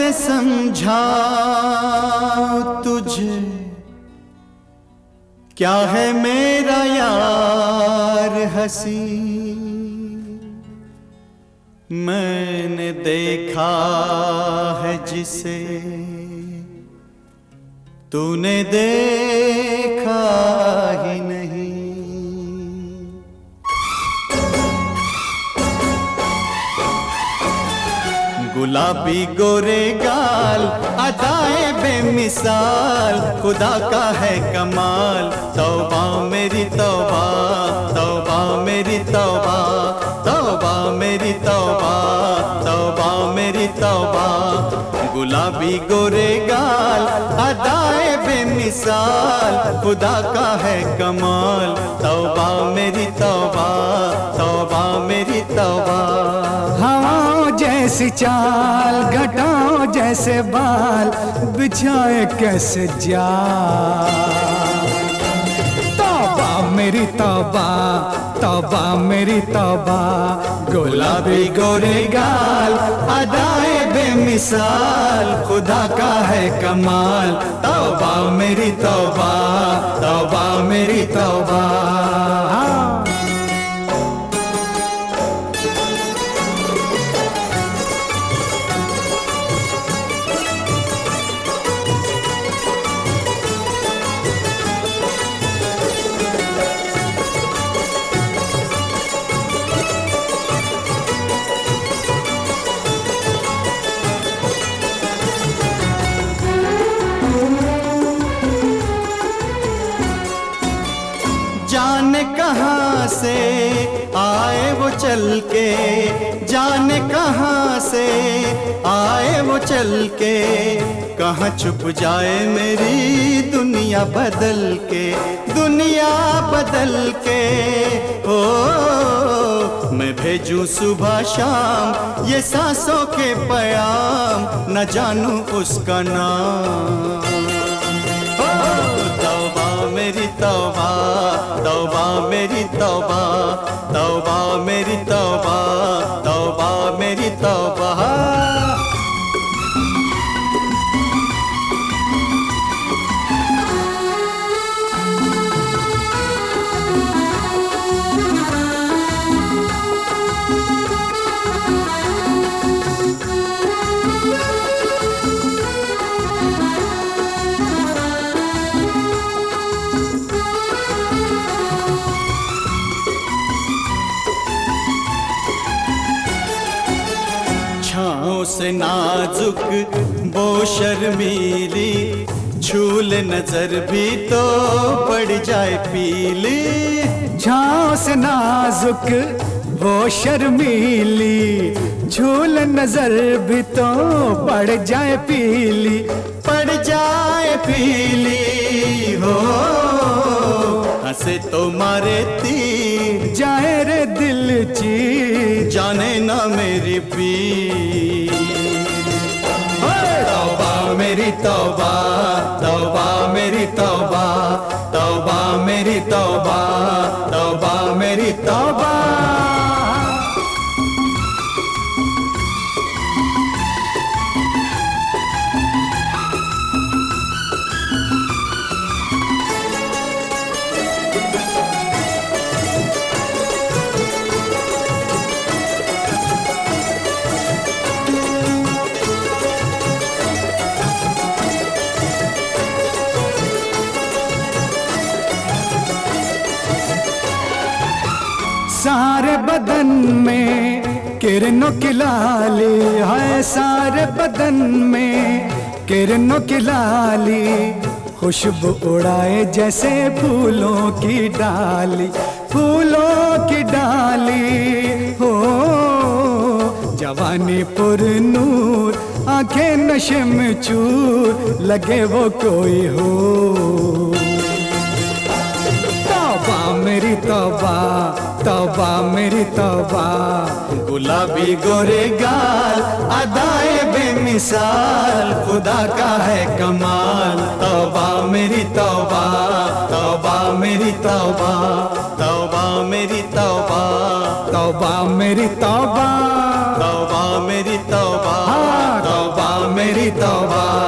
कैसे समझाऊं तुझे, क्या है मेरा यार हंसी। मैंने देखा है जिसे तूने देखा ही नहीं। गुलाबी गोरे गाल, अदाएं बेमिसाल, खुदा का है कमाल। तौबा मेरी तौबा, तौबा मेरी तौबा, तौबा मेरी तौबा, तौबा मेरी तौबा। गुलाबी गोरे गाल, अदाएं बेमिसाल, खुदा का है कमाल। तौबा मेरी तौबा, तौबा मेरी तौबा। हवाओं जैसी चाल, घटाओं जैसे बाल, बिछाए कैसे जाल। तौबा मेरी तौबा, तौबा मेरी तौबा। गुलाबी गोरे गाल, अदाए बेमिसाल, खुदा का है कमाल। तौबा मेरी तौबा, तौबा मेरी तौबा। जाने कहाँ से आए वो चल के, जाने कहाँ से आए वो चल के, कहाँ छुप जाए मेरी दुनिया बदल के, दुनिया बदल के। ओ मैं भेजूं सुबह शाम ये सांसों के प्याम, न जानूं उसका नाम। तौबा मेरी तौबा, तौबा मेरी तौबा, तौबा मेरी तौबा, तौबा मेरी तौबा। छाँव से नाजुक वो शर्मीली, झूल नजर भी तो पड़ जाए पीली। छाँव से नाजुक वो शर्मीली, झूल नजर भी तो पड़ जाए पीली, पड़ जाए पीली। हो हंसे तो मारे तीर, जाए रे दिल चीर, जाने ना मेरी पीर। तौबा मेरी तौबा, तौबा मेरी तौबा, तौबा मेरी तौबा, तौबा मेरी तौबा। सारे बदन में किरणों की लाली है, सारे बदन में किरणों की लाली, खुशबू उड़ाए जैसे फूलों की डाली, फूलों की डाली। हो जवानी पुरनूर, आंखें नशे में चूर, लगे वो कोई हो। तौबा मेरी तौबा, तौबा मेरी तौबा। गुलाबी गोरे गाल, अदाए बेमिसाल, खुदा का है कमाल। तौबा मेरी तौबा, तौबा मेरी तौबा, तौबा मेरी तौबा, तौबा मेरी तौबा, तौबा मेरी तौबा, तौबा मेरी मेरी तौबा।